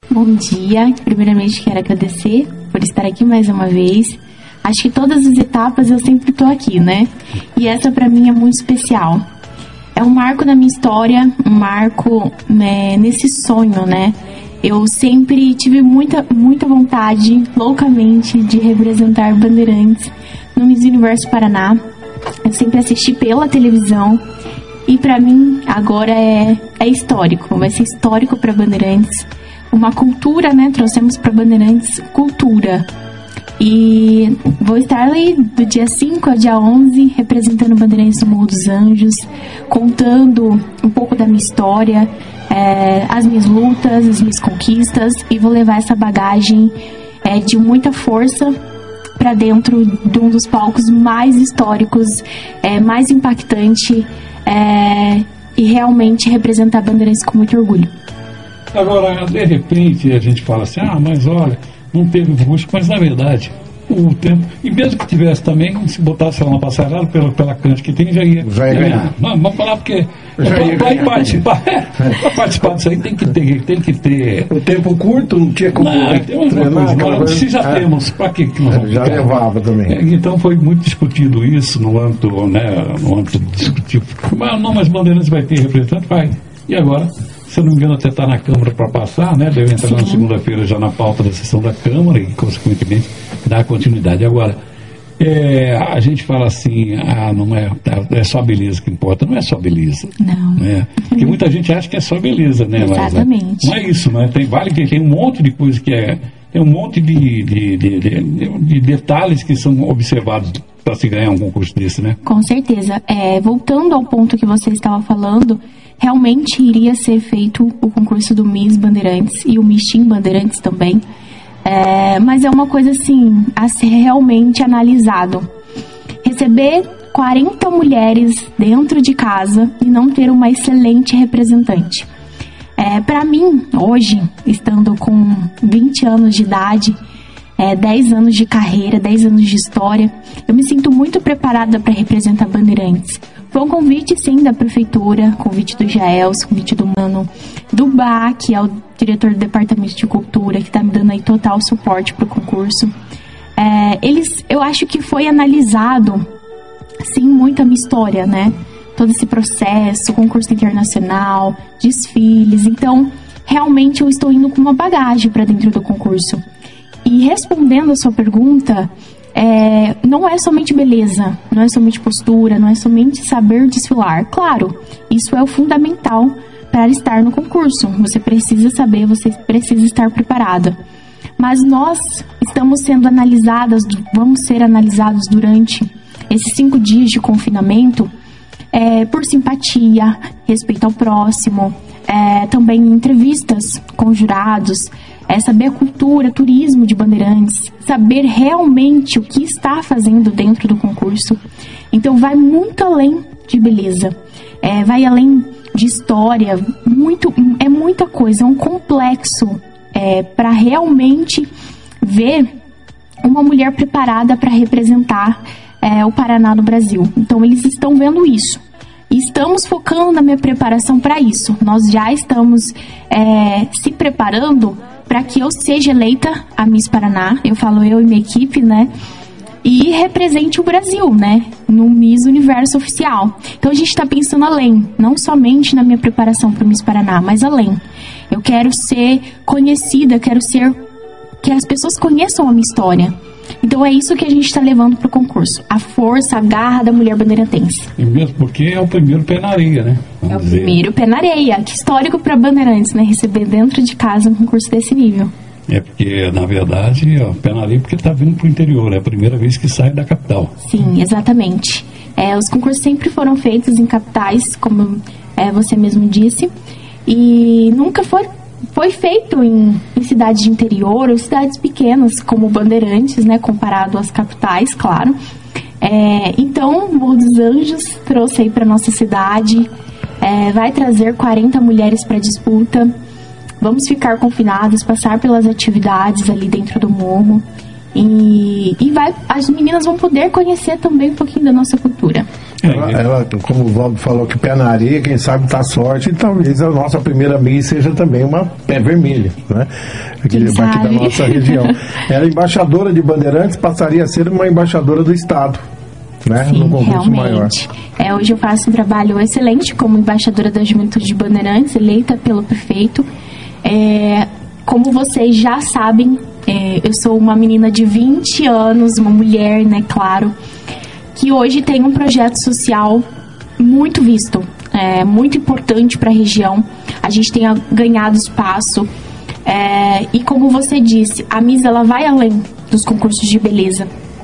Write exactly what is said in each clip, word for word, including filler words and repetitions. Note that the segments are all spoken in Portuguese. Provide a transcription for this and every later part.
Bom dia. Primeiramente quero agradecer por estar aqui mais uma vez. Acho que todas as etapas eu sempre tô aqui, né? E essa pra mim é muito especial. É um marco na minha história, um marco, né, nesse sonho, né? Eu sempre tive muita, muita vontade, loucamente, de representar Bandeirantes no Miss Universo Paraná. Eu sempre assisti pela televisão e pra mim agora é, é histórico, vai ser histórico pra Bandeirantes. Uma cultura, né? Trouxemos pra Bandeirantes cultura. E vou estar ali do dia cinco ao dia onze, representando Bandeirantes no Morro dos Anjos, contando um pouco da minha história, é, as minhas lutas, as minhas conquistas, e vou levar essa bagagem é, de muita força para dentro de um dos palcos mais históricos, é, mais impactante, é, e realmente representar Bandeirantes com muito orgulho. Agora, de repente, a gente fala assim, ah, mas olha, não teve concurso, mas na verdade, o tempo, e mesmo que tivesse também, se botasse ela na passarela, pela, pela cante que tem, já ia, já ia ganhar. Não, vamos falar porque, para participar, para participar disso aí tem que ter, tem que ter... O tempo curto, não tinha como... Não, tem uma coisa, não, se já é, temos, para que que nós vamos já ficar? Levava também. É, então foi muito discutido isso no âmbito, né, no âmbito discutivo. Mas não, mas Bandeirantes vai ter representante? Vai. E agora? Se eu não me engano, até está na Câmara para passar, né? Deve entrar Sim. na segunda-feira já na pauta da sessão da Câmara e, consequentemente, dar continuidade. Agora, é, a gente fala assim, ah, não é, é só beleza que importa. Não é só beleza. Não. Né? Porque muita gente acha que é só beleza, né? Exatamente. Mas, não é isso, né? Tem, vale que tem um monte de coisa que é... Tem um monte de, de, de, de, de detalhes que são observados para se ganhar um concurso desse, né? Com certeza. É, voltando ao ponto que você estava falando, realmente iria ser feito o concurso do Miss Bandeirantes e o Miss Team Bandeirantes também. É, mas é uma coisa assim, a ser realmente analisado. Receber quarenta mulheres dentro de casa e não ter uma excelente representante. É, para mim, hoje, estando com vinte anos de idade, é, dez anos de carreira, dez anos de história, eu me sinto muito preparada para representar Bandeirantes. Foi um convite, sim, da prefeitura, convite do Jaels, convite do Mano, do B A, que é o diretor do Departamento de Cultura, que está me dando aí total suporte para o concurso. É, eles, eu acho que foi analisado, sim, muito a minha história, né? Todo esse processo, concurso internacional, desfiles. Então, realmente eu estou indo com uma bagagem para dentro do concurso. E respondendo a sua pergunta, é, não é somente beleza, não é somente postura, não é somente saber desfilar. Claro, isso é o fundamental para estar no concurso. Você precisa saber, você precisa estar preparada. Mas nós estamos sendo analisadas, vamos ser analisados durante esses cinco dias de confinamento, É, por simpatia, respeito ao próximo, é, também entrevistas com jurados, é, saber a cultura, turismo de Bandeirantes, saber realmente o que está fazendo dentro do concurso. Então vai muito além de beleza, é, vai além de história, muito, é muita coisa, é um complexo é, para realmente ver uma mulher preparada para representar É, o Paraná no Brasil. Então eles estão vendo isso. E estamos focando na minha preparação para isso. Nós já estamos é, se preparando para que eu seja eleita a Miss Paraná. Eu falo eu e minha equipe, né? E represente o Brasil, né? No Miss Universo Oficial. Então a gente está pensando além. Não somente na minha preparação para o Miss Paraná, mas além. Eu quero ser conhecida, quero ser... que as pessoas conheçam a minha história. Então é isso que a gente está levando para o concurso. A força, a garra da mulher bandeirantense. E mesmo porque é o primeiro pé na areia, né? Vamos é o dizer. primeiro pé na areia. Que histórico para Bandeirantes, né? Receber dentro de casa um concurso desse nível. É porque, na verdade, ó, pé na areia porque está vindo para o interior. É a primeira vez que sai da capital. Sim, exatamente. É, os concursos sempre foram feitos em capitais, como é, você mesmo disse. E nunca foi... Foi feito em, em cidades de interior ou cidades pequenas, como Bandeirantes, né, comparado às capitais, claro. É, então, Morro dos Anjos trouxe aí para nossa cidade, é, vai trazer quarenta mulheres para disputa. Vamos ficar confinados, passar pelas atividades ali dentro do morro E, e vai, as meninas vão poder conhecer também um pouquinho da nossa cultura. Ela, ela, como o Valdo falou, que pé na areia, quem sabe tá sorte, e talvez a nossa primeira Miss seja também uma pé vermelha, né? Aqui, aqui da nossa região. Ela é embaixadora de Bandeirantes, passaria a ser uma embaixadora do Estado, né? Sim, no concurso maior. É, hoje eu faço um trabalho excelente como embaixadora da Juventude de Bandeirantes, eleita pelo prefeito. É, como vocês já sabem, é, eu sou uma menina de vinte anos, uma mulher, né, claro, que hoje tem um projeto social muito visto, é, muito importante para a região. A gente tem ganhado espaço. É, e como você disse, a Miss ela vai além dos concursos de beleza.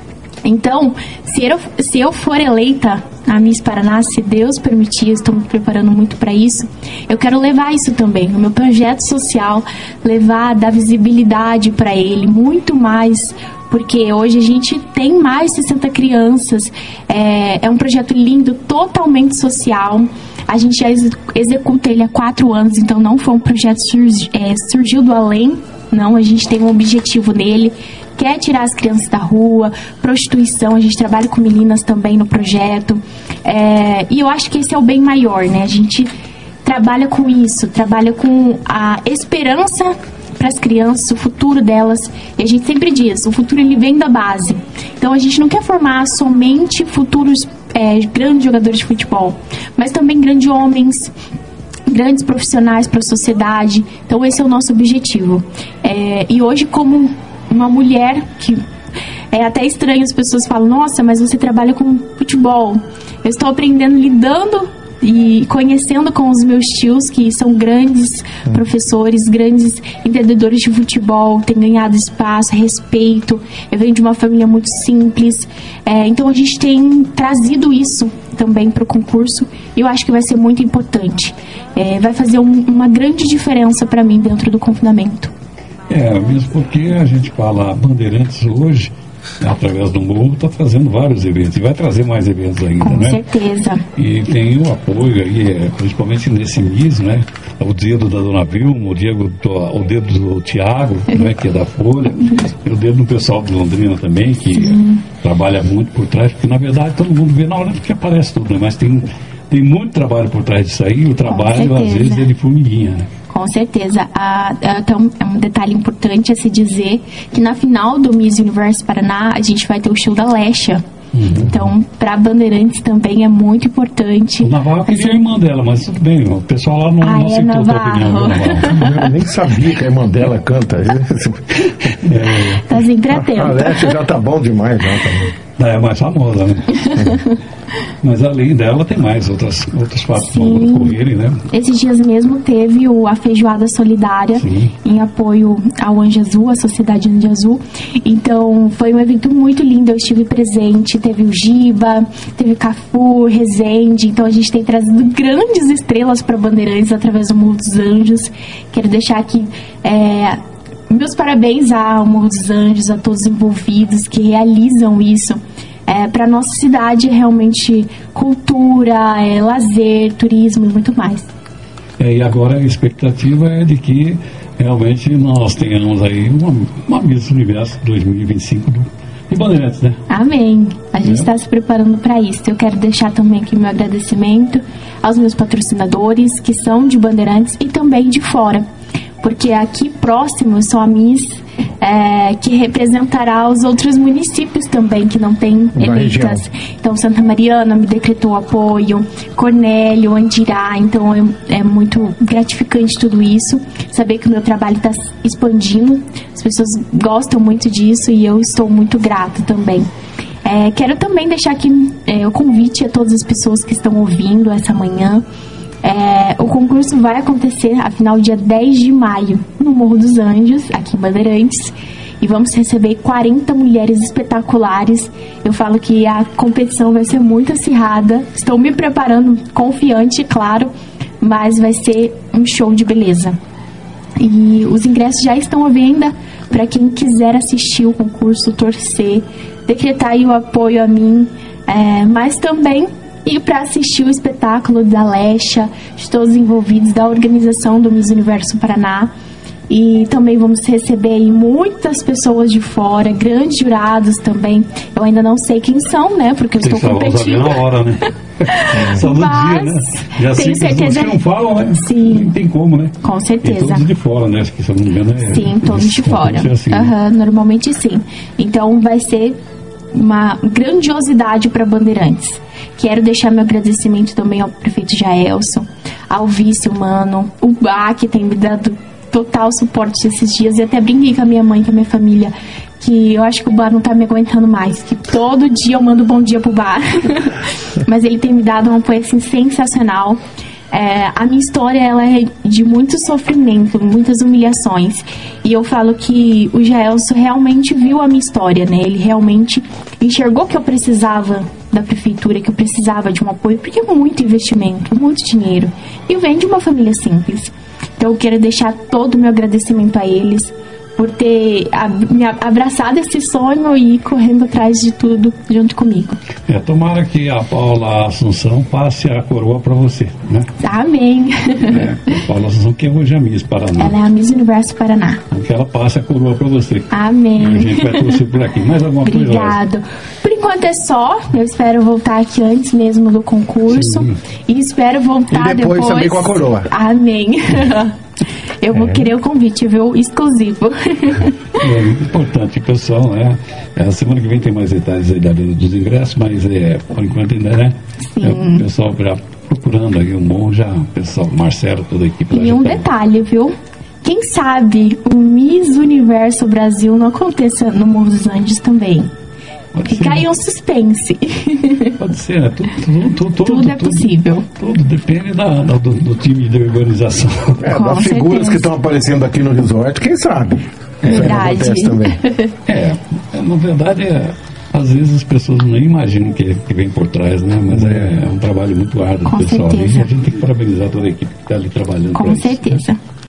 Então, se eu, se eu for eleita a Miss Paraná, se Deus permitir, eu estou me preparando muito para isso, eu quero levar isso também, o meu projeto social, levar, dar visibilidade para ele, muito mais, porque hoje a gente tem mais de sessenta crianças, é, é um projeto lindo, totalmente social. A gente já executa ele há quatro anos, então não foi um projeto que surgi, é, surgiu do além, não, a gente tem um objetivo nele, quer tirar as crianças da rua, prostituição, a gente trabalha com meninas também no projeto, é, e eu acho que esse é o bem maior, né? A gente trabalha com isso, trabalha com a esperança para as crianças, o futuro delas, e a gente sempre diz, o futuro ele vem da base, então a gente não quer formar somente futuros é, grandes jogadores de futebol, mas também grandes homens, grandes profissionais para a sociedade, então esse é o nosso objetivo, é, e hoje como uma mulher que é até estranho, as pessoas falam, nossa, mas você trabalha com futebol. Eu estou aprendendo, lidando e conhecendo com os meus tios, que são grandes hum. professores, grandes entendedores de futebol, têm ganhado espaço, respeito. Eu venho de uma família muito simples, é, então a gente tem trazido isso também para o concurso, e eu acho que vai ser muito importante. É, vai fazer um, uma grande diferença para mim dentro do confinamento. É, mesmo porque a gente fala Bandeirantes hoje, através do Morro, está trazendo vários eventos, e vai trazer mais eventos ainda, Com né? Com certeza. E tem o apoio aí, é, principalmente nesse mês, né? O dedo da Dona Vilma, o, Diego, o dedo do Tiago, né, que é da Folha, e o dedo do pessoal de Londrina também, que Sim. trabalha muito por trás, porque na verdade todo mundo vê na hora que aparece tudo, né? Mas tem, tem muito trabalho por trás disso aí, e o trabalho às vezes é de formiguinha, né? Com certeza. Ah, então, é um detalhe importante a se dizer que na final do Miss Universo Paraná, a gente vai ter o show da Lesha. Uhum. Então, para Bandeirantes também é muito importante. O Navarro queria a irmã dela, mas tudo bem, o pessoal lá não, ah, não é aceitou a opinião. Eu nem sabia que a irmã dela canta. É. Tá sempre atento. A Lesha já tá bom demais, já tá. É mais famosa, né? Mas além dela tem mais outras, outros fatos que vão ocorrerem, né? Esses dias mesmo teve o, a feijoada solidária Sim. em apoio ao Anjo Azul, a Sociedade Anjo Azul. Então foi um evento muito lindo, eu estive presente, teve o Giba, teve o Cafu, Rezende, então a gente tem trazido grandes estrelas para Bandeirantes através do Morro dos Anjos. Quero deixar aqui é, meus parabéns ao Morro dos Anjos, a todos os envolvidos que realizam isso. É, para a nossa cidade, realmente cultura, é, lazer, turismo e muito mais. É, e agora a expectativa é de que realmente nós tenhamos aí uma, uma Miss Universo dois mil e vinte e cinco do, de Bandeirantes, né? Amém. A gente está é. se preparando para isso. Eu quero deixar também aqui meu agradecimento aos meus patrocinadores, que são de Bandeirantes e também de fora. Porque aqui próximo são a Miss é, que representará os outros municípios também que não têm eleitas. Então Santa Mariana me decretou apoio, Cornélio, Andirá, então é, é muito gratificante tudo isso, saber que o meu trabalho está expandindo, as pessoas gostam muito disso e eu estou muito grata também. É, quero também deixar aqui é, o convite a todas as pessoas que estão ouvindo essa manhã. É, o concurso vai acontecer, afinal, dia dez de maio, no Morro dos Anjos, aqui em Bandeirantes, e vamos receber quarenta mulheres espetaculares. Eu falo que a competição vai ser muito acirrada, estou me preparando, confiante, claro, mas vai ser um show de beleza. E os ingressos já estão à venda para quem quiser assistir o concurso, torcer, decretar aí o apoio a mim, é, mas também e para assistir o espetáculo da Lesha, de todos os envolvidos, da organização do Miss Universo Paraná. E também vamos receber aí muitas pessoas de fora, grandes jurados também. Eu ainda não sei quem são, né? Porque eu Vocês estou competindo. na hora, né? Só no Mas, dia, né? Já tenho certeza que não falam, né? Sim. Não tem como, né? Com certeza. E todos de fora, né? Acho que, se eu não me engano, é... Sim, todos de fora. Assim, uhum, né? Normalmente sim. Então vai ser uma grandiosidade para Bandeirantes. Quero deixar meu agradecimento também ao prefeito Jaelson, ao vice humano, o Bá, que tem me dado total suporte esses dias. E até brinquei com a minha mãe, com a minha família, que eu acho que o Bá não tá me aguentando mais, que todo dia eu mando bom dia pro Bá. Mas ele tem me dado um apoio assim, sensacional. É, a minha história ela é de muito sofrimento, muitas humilhações. E eu falo que o Jaelson realmente viu a minha história, né? Ele realmente enxergou que eu precisava da prefeitura, que eu precisava de um apoio, porque é muito investimento, muito dinheiro. E vem de uma família simples. Então eu quero deixar todo o meu agradecimento a eles por ter me abraçado esse sonho e ir correndo atrás de tudo junto comigo. É, tomara que a Paula Assunção passe a coroa para você, né? Amém. É, a Paula Assunção, que é hoje a Miss Paraná. Ela é a Miss Universo Paraná. Então que ela passe a coroa para você. Amém. E a gente vai torcer por aqui. Mais alguma coisa? Obrigado. Por enquanto é só. Eu espero voltar aqui antes mesmo do concurso. Sim. E espero voltar e depois. depois também com a coroa. Amém. Eu vou é. querer o convite, viu? Exclusivo. É muito importante, pessoal, né? A semana que vem tem mais detalhes aí da venda dos ingressos, mas é, por enquanto ainda, né? Sim. É, o pessoal já procurando aí um bom, já, o pessoal, Marcelo, toda a equipe. E um tá detalhe, viu? Quem sabe o Miss Universo Brasil não aconteça no Morro dos Andes também. Fica aí um suspense. Pode ser, né? Tudo, tudo, tudo, tudo é possível. Tudo, tudo depende da, da, do, do time de organização. É, das figuras que estão aparecendo aqui no resort, quem sabe? Verdade. Isso também. É, na verdade, é, às vezes as pessoas nem imaginam que, que vem por trás, né? Mas é, é um trabalho muito árduo do pessoal ali. E a gente tem que parabenizar toda a equipe que está ali trabalhando. Com certeza. Isso, né?